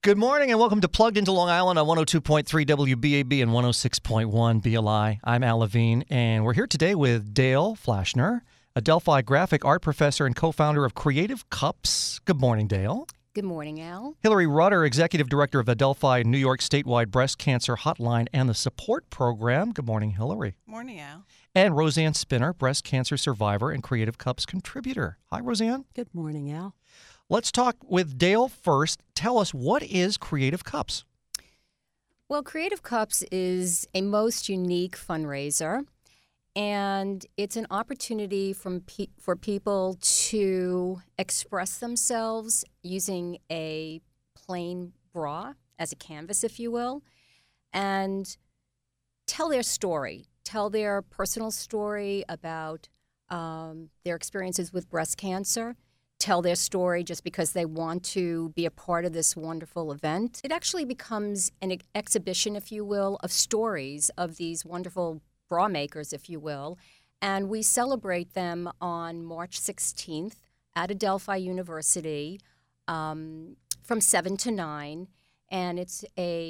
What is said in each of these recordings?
Good morning and welcome to Plugged into Long Island on 102.3 WBAB and 106.1 BLI. I'm Al Levine, and we're here today with Dale Flashner, a Delphi graphic art professor and co-founder of Creative Cups. Good morning, Dale. Good morning, Al. Hillary Rudder, executive director of the Delphi New York statewide breast cancer hotline and the support program. Good morning, Hillary. Morning, Al. And Roseanne Spinner, breast cancer survivor and Creative Cups contributor. Hi, Roseanne. Good morning, Al. Let's talk with Dale first. Tell us, what is Creative Cups? Well, Creative Cups is a most unique fundraiser, and it's an opportunity for people to express themselves using a plain bra as a canvas, if you will, and tell their story, tell their personal story about their experiences with breast cancer, tell their story just because they want to be a part of this wonderful event. It actually becomes an exhibition, if you will, of stories of these wonderful bra makers, if you will, and we celebrate them on March 16th at Adelphi University from 7 to 9, and it's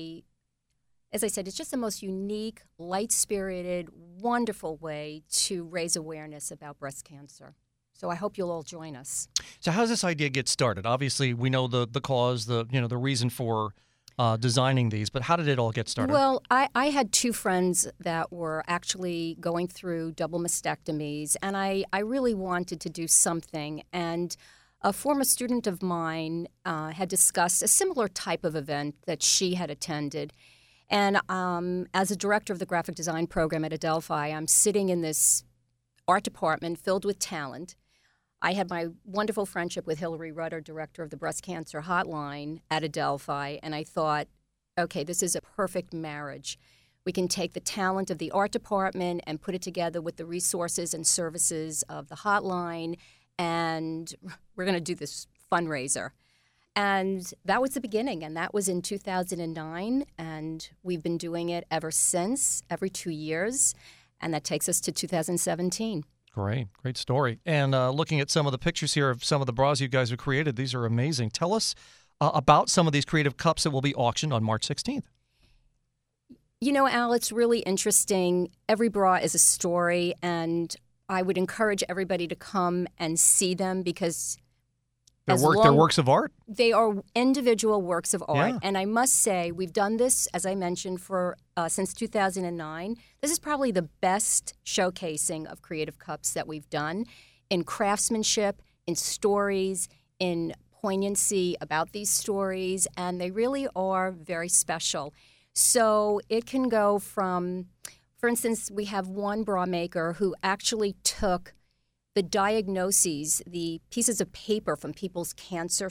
as I said, it's just the most unique, light-spirited, wonderful way to raise awareness about breast cancer. So I hope you'll all join us. So how does this idea get started? Obviously, we know the cause, the reason for designing these, but how did it all get started? Well, I had two friends that were actually going through double mastectomies, and I really wanted to do something. And a former student of mine had discussed a similar type of event that she had attended. And as a director of the graphic design program at Adelphi, I'm sitting in this art department filled with talent. I had my wonderful friendship with Hillary Rudder, director of the breast cancer hotline at Adelphi, and I thought, okay, this is a perfect marriage. We can take the talent of the art department and put it together with the resources and services of the hotline, and we're going to do this fundraiser. And that was the beginning, and that was in 2009, and we've been doing it ever since, every 2 years, and that takes us to 2017. Great story. And looking at some of the pictures here of some of the bras you guys have created, these are amazing. Tell us about some of these Creative Cups that will be auctioned on March 16th. You know, Al, it's really interesting. Every bra is a story, and I would encourage everybody to come and see them because they're works of art? They are individual works of art. Yeah. And I must say, we've done this, as I mentioned, for since 2009. This is probably the best showcasing of Creative Cups that we've done in craftsmanship, in stories, in poignancy about these stories, and they really are very special. So it can go from, for instance, we have one bra maker who actually took the diagnoses, the pieces of paper from people's cancer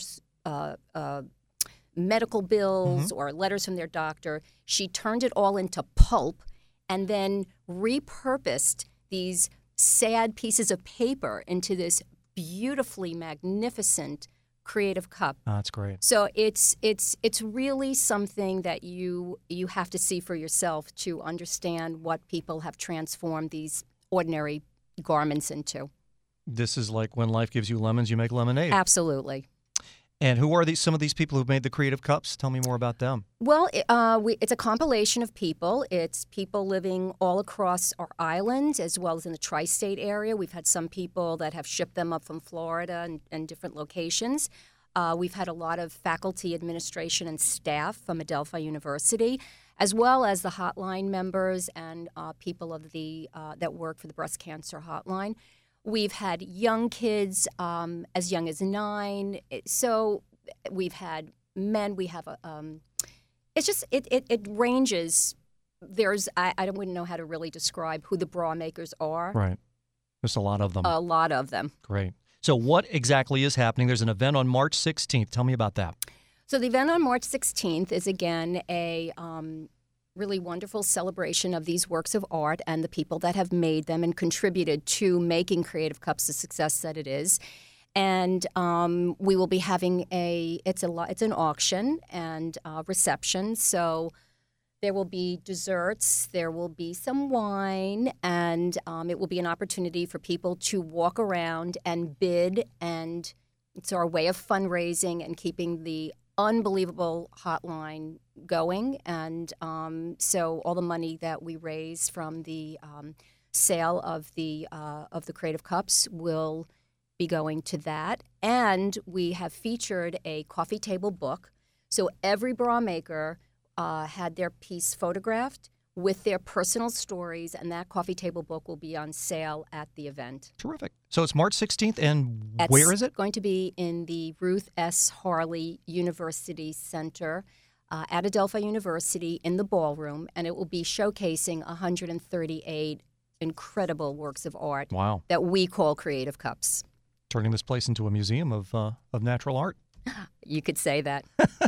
medical bills or letters from their doctor. She turned it all into pulp and then repurposed these sad pieces of paper into this beautifully magnificent Creative Cup. Oh, that's great. So it's really something that you have to see for yourself to understand what people have transformed these ordinary garments into. This is like when life gives you lemons, you make lemonade. Absolutely. And who are some of these people who've made the Creative Cups? Tell me more about them. Well, it's a compilation of people. It's people living all across our island as well as in the tri-state area. We've had some people that have shipped them up from Florida and different locations. We've had a lot of faculty, administration, and staff from Adelphi University, as well as the hotline members and people of that work for the breast cancer hotline. We've had young kids as young as 9. So we've had men. We have it ranges. I wouldn't know how to really describe who the bra makers are. Right. There's a lot of them. A lot of them. Great. So what exactly is happening? There's an event on March 16th. Tell me about that. So the event on March 16th is, again, a really wonderful celebration of these works of art and the people that have made them and contributed to making Creative Cups the success that it is. And we will be having it's an auction and reception. So there will be desserts, there will be some wine, and it will be an opportunity for people to walk around and bid. And it's our way of fundraising and keeping the unbelievable hotline going, and so all the money that we raise from the sale of the Creative Cups will be going to that. And we have featured a coffee table book. So every bra maker had their piece photographed with their personal stories, and that coffee table book will be on sale at the event. Terrific. So it's March 16th, and where is it? It's going to be in the Ruth S. Harley University Center at Adelphi University in the ballroom, and it will be showcasing 138 incredible works of art that we call Creative Cups. Turning this place into a museum of natural art. You could say that.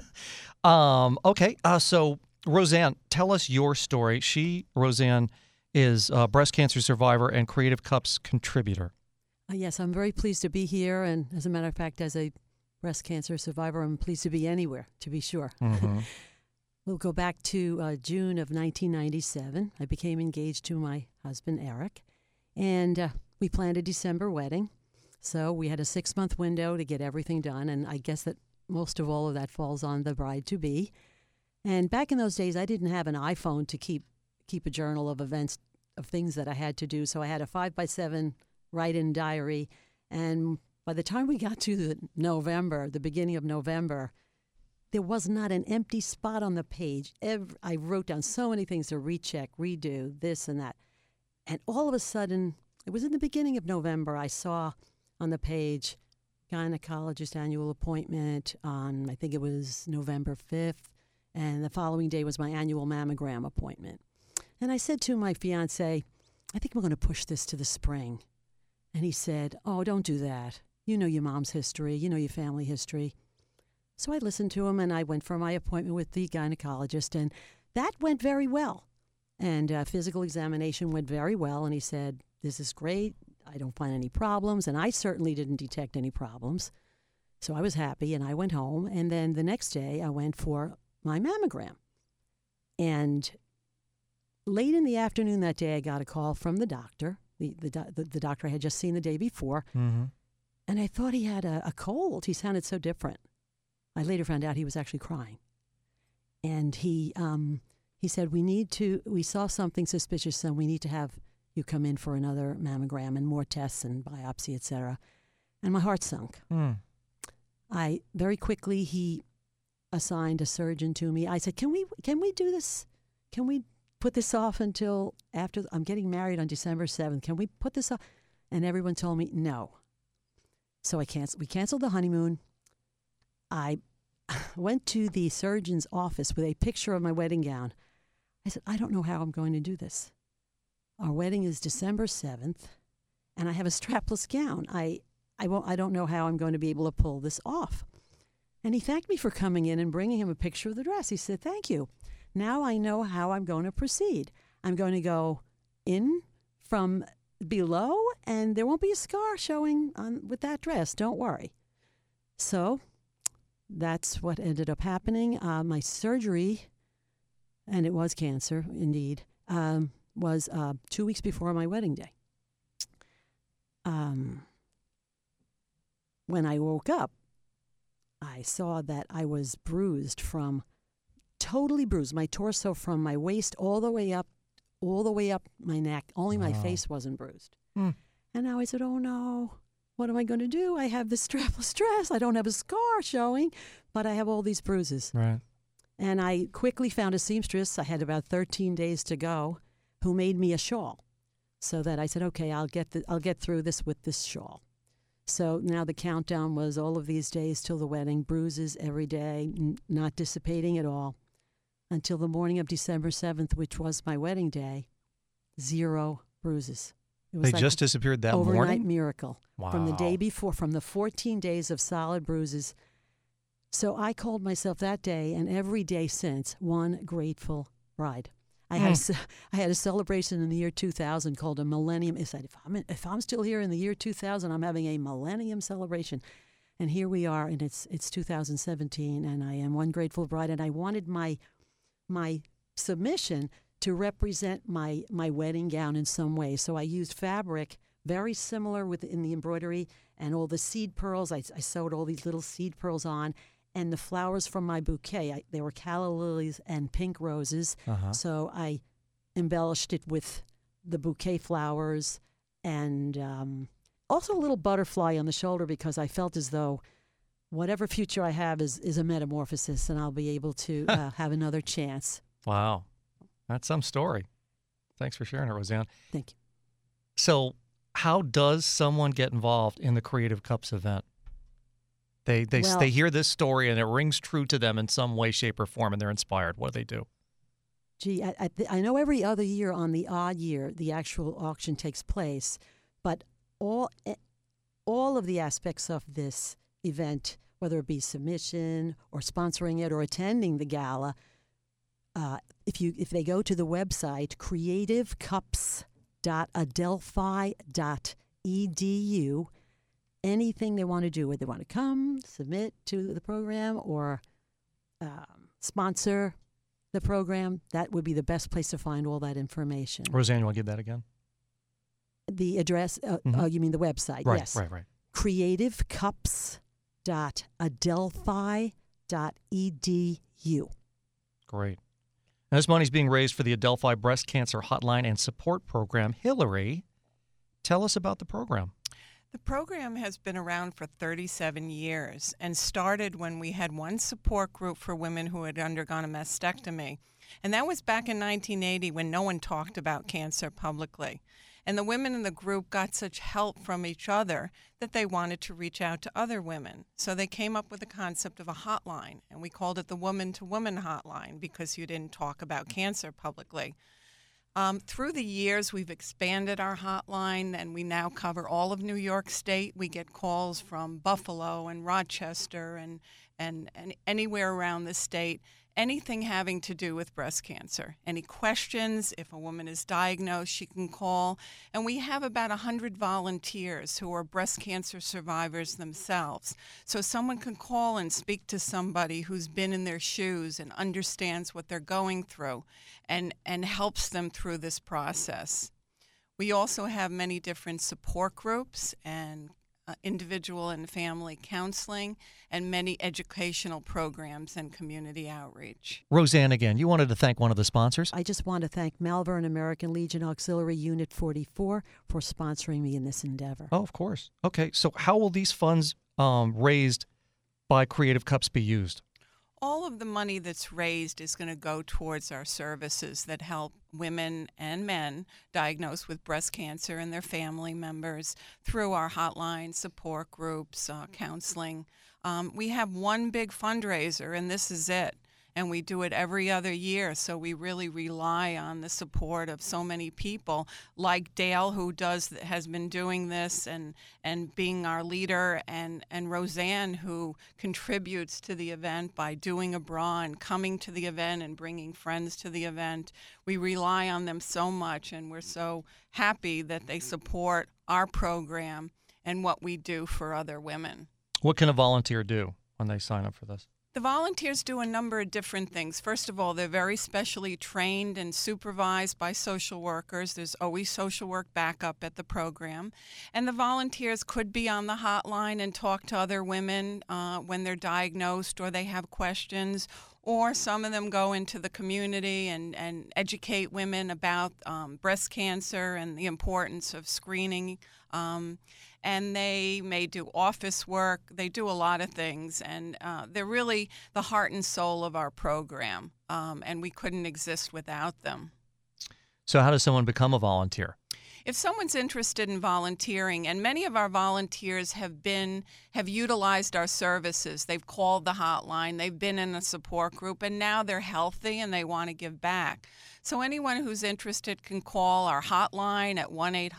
Okay, so Roseanne, tell us your story. Roseanne, is a breast cancer survivor and Creative Cups contributor. Yes, I'm very pleased to be here. And as a matter of fact, as a breast cancer survivor, I'm pleased to be anywhere, to be sure. Mm-hmm. We'll go back to June of 1997. I became engaged to my husband, Eric, and we planned a December wedding. So we had a 6-month window to get everything done, and I guess that most of all of that falls on the bride-to-be. And back in those days, I didn't have an iPhone to keep a journal of events, of things that I had to do. So I had a 5x7 write-in diary. And by the time we got to the beginning of November, there was not an empty spot on the page. I wrote down so many things to recheck, redo, this and that. And all of a sudden, it was in the beginning of November, I saw on the page, gynecologist annual appointment on, I think it was November 5th. And the following day was my annual mammogram appointment. And I said to my fiancé, I think we're going to push this to the spring. And he said, oh, don't do that. You know your mom's history. You know your family history. So I listened to him, and I went for my appointment with the gynecologist, and that went very well. And physical examination went very well, and he said, this is great. I don't find any problems, and I certainly didn't detect any problems. So I was happy, and I went home, and then the next day I went for my mammogram. And late in the afternoon that day, I got a call from the doctor, the doctor I had just seen the day before, mm-hmm. and I thought he had a cold. He sounded so different. I later found out he was actually crying. And he said, we saw something suspicious, and we need to have you come in for another mammogram and more tests and biopsy, et cetera. And my heart sunk. I very quickly, he assigned a surgeon to me. I said, can we do this? Can we put this off until after I'm getting married on December 7th? Can we put this off? And everyone told me no. So we canceled the honeymoon. I went to the surgeon's office with a picture of my wedding gown. I said, I don't know how I'm going to do this. Our wedding is December 7th, and I have a strapless gown. I don't know how I'm going to be able to pull this off. And he thanked me for coming in and bringing him a picture of the dress. He said, thank you. Now I know how I'm going to proceed. I'm going to go in from below, and there won't be a scar showing with that dress. Don't worry. So that's what ended up happening. My surgery, and it was cancer, indeed, was 2 weeks before my wedding day. When I woke up, I saw that I was totally bruised, my torso from my waist all the way up my neck. Only my face wasn't bruised. And now I said, oh no, what am I going to do? I have this strapless dress. I don't have a scar showing, but I have all these bruises. Right. And I quickly found a seamstress. I had about 13 days to go, who made me a shawl. So that I said, okay, I'll get through this with this shawl. So now the countdown was all of these days till the wedding, bruises every day, not dissipating at all, until the morning of December 7th, which was my wedding day, 0 bruises. It was They just disappeared that overnight morning? miracle. Wow. From the day before, from the 14 days of solid bruises. So I called myself that day and every day since one grateful bride. I had a celebration in the year 2000 called a Millennium. I said, if I'm still here in the year 2000, I'm having a Millennium celebration. And here we are, and it's 2017, and I am one grateful bride. And I wanted my submission to represent my wedding gown in some way. So I used fabric very similar in the embroidery and all the seed pearls. I sewed all these little seed pearls on. And the flowers from my bouquet, they were calla lilies and pink roses. So I embellished it with the bouquet flowers and also a little butterfly on the shoulder because I felt as though whatever future I have is a metamorphosis and I'll be able to have another chance. Wow. That's some story. Thanks for sharing it, Roseanne. Thank you. So how does someone get involved in the Creative Cups event? They hear this story and it rings true to them in some way, shape, or form, and they're inspired. What do they do? Gee, I know every other year on the odd year the actual auction takes place, but all of the aspects of this event, whether it be submission or sponsoring it or attending the gala, if they go to the website creativecups.adelphi.edu, anything they want to do, whether they want to come, submit to the program, or sponsor the program, that would be the best place to find all that information. Roseanne, you want to give that again? The address, you mean the website? Right, yes. right. creativecups.adelphi.edu. Great. Now, this money is being raised for the Adelphi Breast Cancer Hotline and Support Program. Hillary, tell us about the program. The program has been around for 37 years and started when we had one support group for women who had undergone a mastectomy. And that was back in 1980 when no one talked about cancer publicly. And the women in the group got such help from each other that they wanted to reach out to other women. So they came up with the concept of a hotline, and we called it the Woman to Woman Hotline because you didn't talk about cancer publicly. Through the years, we've expanded our hotline, and we now cover all of New York State. We get calls from Buffalo and Rochester and anywhere around the state, anything having to do with breast cancer. Any questions, if a woman is diagnosed, she can call. And we have about 100 volunteers who are breast cancer survivors themselves. So someone can call and speak to somebody who's been in their shoes and understands what they're going through and helps them through this process. We also have many different support groups and individual and family counseling, and many educational programs and community outreach. Roseanne, again, you wanted to thank one of the sponsors. I just want to thank Malvern American Legion Auxiliary Unit 44 for sponsoring me in this endeavor. Oh, of course. Okay, so how will these funds raised by Creative Cups be used? All of the money that's raised is going to go towards our services that help women and men diagnosed with breast cancer and their family members through our hotline, support groups, counseling. We have one big fundraiser, and this is it. And we do it every other year, so we really rely on the support of so many people, like Dale, who has been doing this and being our leader, and Roseanne, who contributes to the event by doing a bra and coming to the event and bringing friends to the event. We rely on them so much, and we're so happy that they support our program and what we do for other women. What can a volunteer do when they sign up for this? The volunteers do a number of different things. First of all, they're very specially trained and supervised by social workers. There's always social work backup at the program. And the volunteers could be on the hotline and talk to other women when they're diagnosed or they have questions, or some of them go into the community and educate women about breast cancer and the importance of screening. And they may do office work. They do a lot of things, and they're really the heart and soul of our program, and we couldn't exist without them. So how does someone become a volunteer? If someone's interested in volunteering, and many of our volunteers have utilized our services, they've called the hotline, they've been in a support group, and now they're healthy and they want to give back. So anyone who's interested can call our hotline at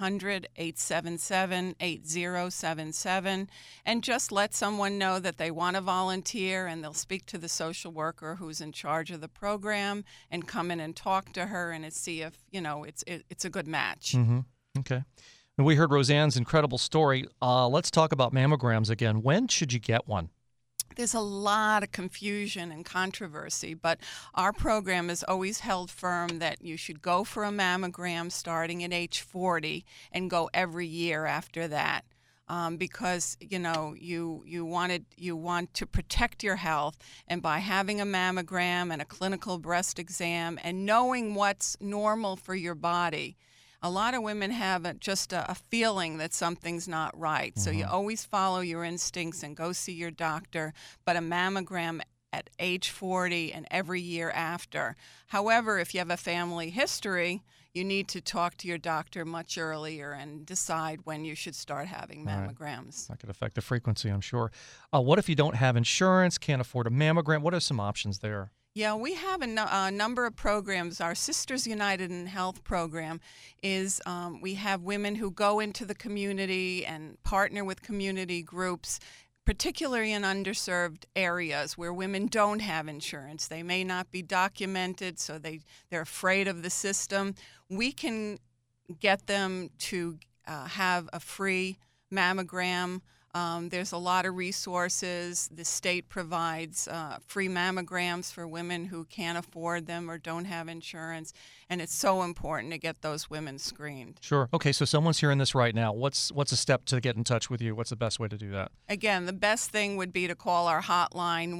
1-800-877-8077 and just let someone know that they want to volunteer, and they'll speak to the social worker who's in charge of the program and come in and talk to her and see if, it's a good match. Mm-hmm. Okay. And we heard Roseanne's incredible story. Let's talk about mammograms again. When should you get one? There's a lot of confusion and controversy, but our program has always held firm that you should go for a mammogram starting at age 40 and go every year after that. because you want to protect your health, and by having a mammogram and a clinical breast exam and knowing what's normal for your body. A lot of women have just a feeling that something's not right. So you always follow your instincts and go see your doctor, but a mammogram at age 40 and every year after. However, if you have a family history, you need to talk to your doctor much earlier and decide when you should start having mammograms. That could affect the frequency, I'm sure. What if you don't have insurance, can't afford a mammogram? What are some options there? Yeah, we have a number of programs. Our Sisters United in Health program is we have women who go into the community and partner with community groups, particularly in underserved areas where women don't have insurance. They may not be documented, so they're afraid of the system. We can get them to have a free mammogram. There's a lot of resources. The state provides free mammograms for women who can't afford them or don't have insurance, and it's so important to get those women screened. Sure. Okay, so someone's hearing this right now. What's a step to get in touch with you? What's the best way to do that? Again, the best thing would be to call our hotline,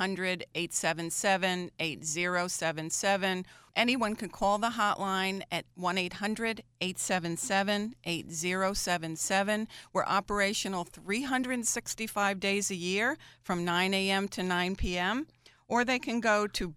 1-800-877-8077. Anyone can call the hotline at 1-800-877-8077. We're operational 365 days a year from 9 a.m. to 9 p.m. Or they can go to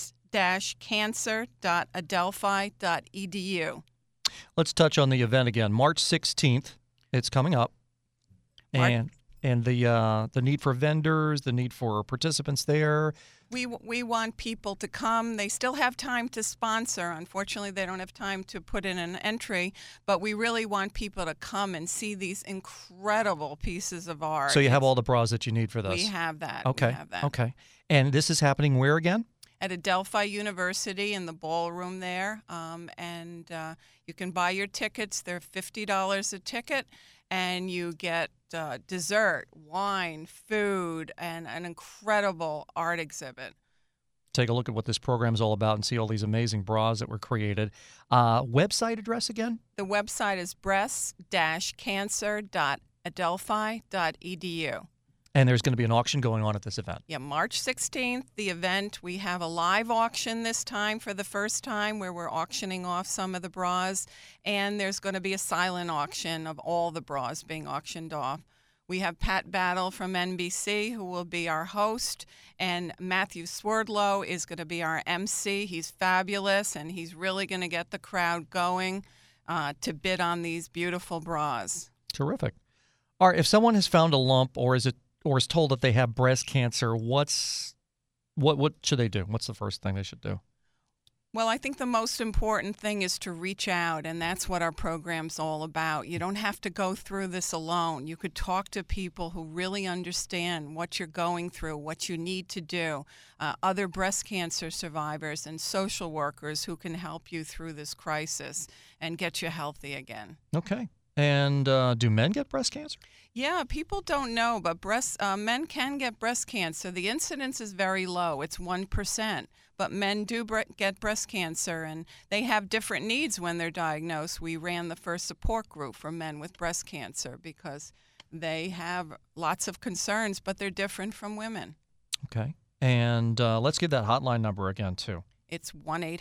breast-cancer.adelphi.edu. Let's touch on the event again. March 16th, it's coming up. And the need for vendors, the need for participants there. We want people to come. They still have time to sponsor. Unfortunately, they don't have time to put in an entry, but we really want people to come and see these incredible pieces of art. So you have all the bras that you need for this? We have that. Okay. We have that. Okay. And this is happening where again? At Adelphi University in the ballroom there. You can buy your tickets. They're $50 a ticket. And you get dessert, wine, food, and an incredible art exhibit. Take a look at what this program is all about and see all these amazing bras that were created. Website address again? The website is breast-cancer.adelphi.edu. And there's going to be an auction going on at this event. Yeah, March 16th, the event. We have a live auction this time for the first time where we're auctioning off some of the bras. And there's going to be a silent auction of all the bras being auctioned off. We have Pat Battle from NBC, who will be our host, and Matthew Swerdlow is going to be our MC. He's fabulous, and he's really going to get the crowd going to bid on these beautiful bras. Terrific. All right, if someone has found a lump or is told that they have breast cancer, what should they do? What's the first thing they should do? Well, I think the most important thing is to reach out, and that's what our program's all about. You don't have to go through this alone. You could talk to people who really understand what you're going through, what you need to do, other breast cancer survivors and social workers who can help you through this crisis and get you healthy again. Okay. And do men get breast cancer? Yeah, people don't know, but men can get breast cancer. The incidence is very low. It's 1%. But men do get breast cancer, and they have different needs when they're diagnosed. We ran the first support group for men with breast cancer because they have lots of concerns, but they're different from women. Okay. And let's give that hotline number again, too. It's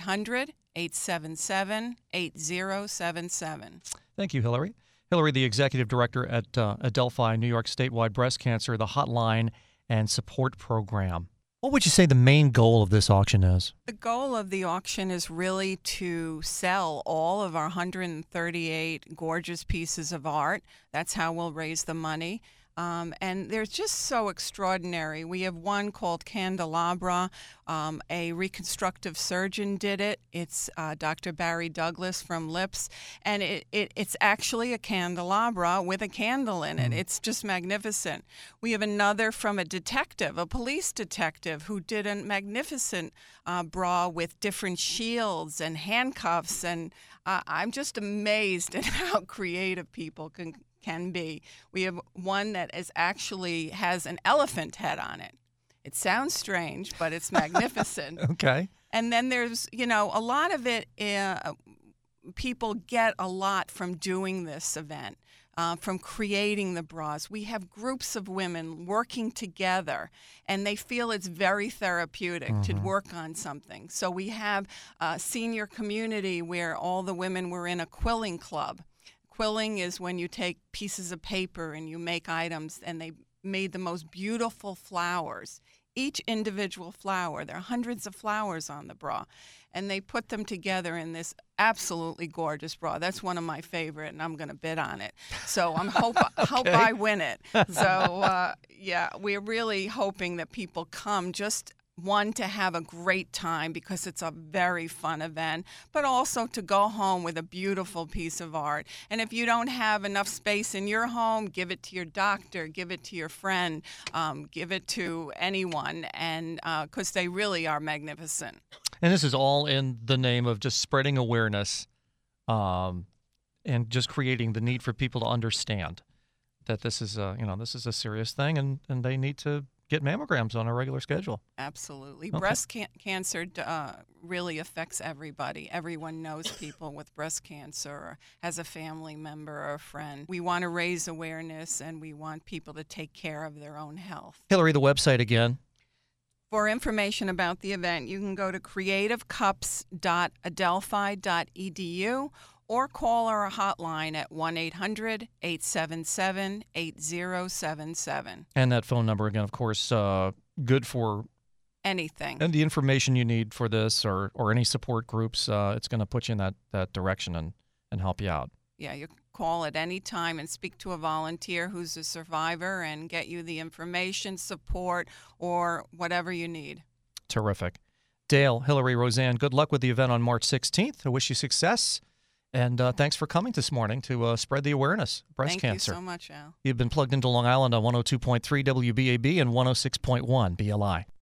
1-800-877-8077. Thank you, Hillary. Hillary, the Executive Director at Adelphi New York Statewide Breast Cancer, the Hotline and Support Program. What would you say the main goal of this auction is? The goal of the auction is really to sell all of our 138 gorgeous pieces of art. That's how we'll raise the money. And they're just so extraordinary. We have one called Candelabra. A reconstructive surgeon did it. It's Dr. Barry Douglas from Lips. And it's actually a candelabra with a candle in it. It's just magnificent. We have another from a detective, a police detective, who did a magnificent bra with different shields and handcuffs. And I'm just amazed at how creative people can be. We have one that actually has an elephant head on it. It sounds strange, but it's magnificent. Okay. And then there's, a lot of it, people get a lot from doing this event. from creating the bras. We have groups of women working together, and they feel it's very therapeutic to work on something. So we have a senior community where all the women were in a quilling club. Quilling is when you take pieces of paper and you make items, and they made the most beautiful flowers. Each individual flower, there are hundreds of flowers on the bra, and they put them together in this absolutely gorgeous bra. That's one of my favorite, and I'm going to bid on it. So I'm hope I win it. So yeah, we're really hoping that people come just one, to have a great time because it's a very fun event, but also to go home with a beautiful piece of art. And if you don't have enough space in your home, give it to your doctor, give it to your friend, give it to anyone, and because they really are magnificent. And this is all in the name of just spreading awareness and just creating the need for people to understand that this is a serious thing, and they need to get mammograms on a regular schedule. Absolutely. Okay. Breast cancer really affects everybody. Everyone knows people with breast cancer or has a family member or a friend. We want to raise awareness, and we want people to take care of their own health. Hillary, the website again. For information about the event, you can go to creativecups.adelphi.edu or call our hotline at 1-800-877-8077. And that phone number again, of course, good for anything. And the information you need for this or any support groups, it's going to put you in that direction and help you out. Yeah, you call at any time and speak to a volunteer who's a survivor and get you the information, support, or whatever you need. Terrific. Dale, Hillary, Roseanne, good luck with the event on March 16th. I wish you success. And thanks for coming this morning to spread the awareness of breast cancer. Thank you so much, Al. You've been plugged into Long Island on 102.3 WBAB and 106.1 BLI.